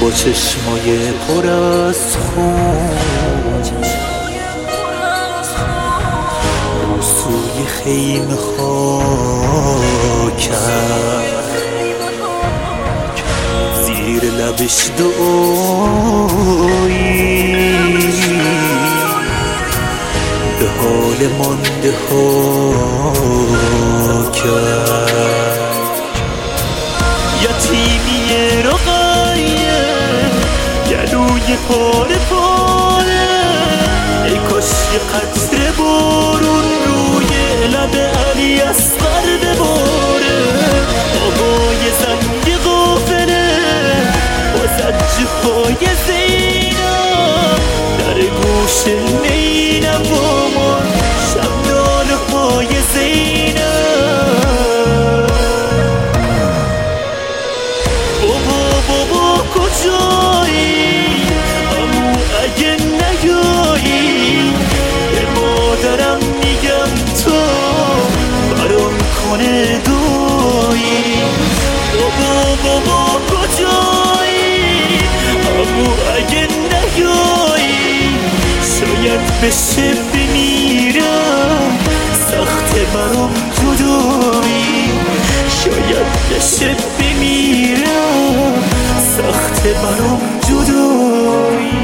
با چشمای پر از خون رو سوی خیمه کرد، زیر لبش دعایی به حال مانده ها کرد. یتیمی رقیه گلوی پاره پاره، ای کاش یه قطره بارون روی لب علی اصغر بباره. آقای زنگ غافله با زجه های زینب، در گوش نینوامان شب ناله های زینب. بابا کجایی امو اگه نیایی، به مادرم میگم تو برام کنه دویی. بابا کجایی امو اگه نیایی، شاید بشه بمیرم سخت برام جدایی. شاید بشه بمیرم سخت برام جدایی.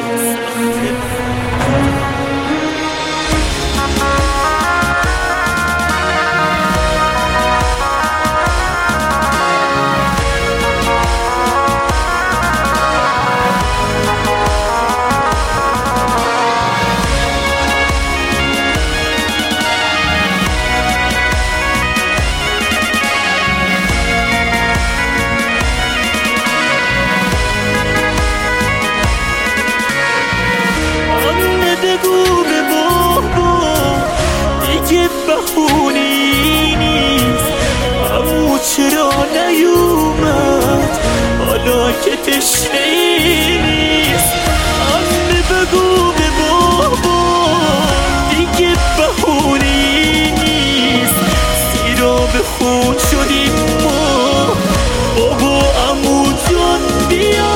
بگو به بابا دیگه بهونی نیست، عمو چرا نیومد حالا که تشنه نیست. عمه بگو به بابا دیگه بهونی نیست، زیرا به خون شدیم ما. بابا عمو جان بیا،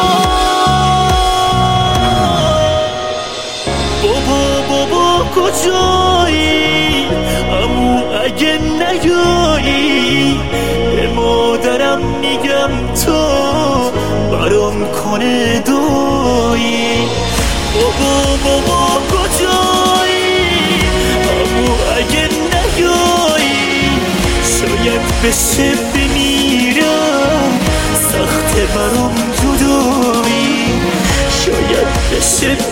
بابا کجایی امو اگه نیایی، به مادرم میگم تو برام کنه دویی. بابا کجایی امو اگه نیایی، شاید بشه بمیرم سخت برام جدایی. شاید بشه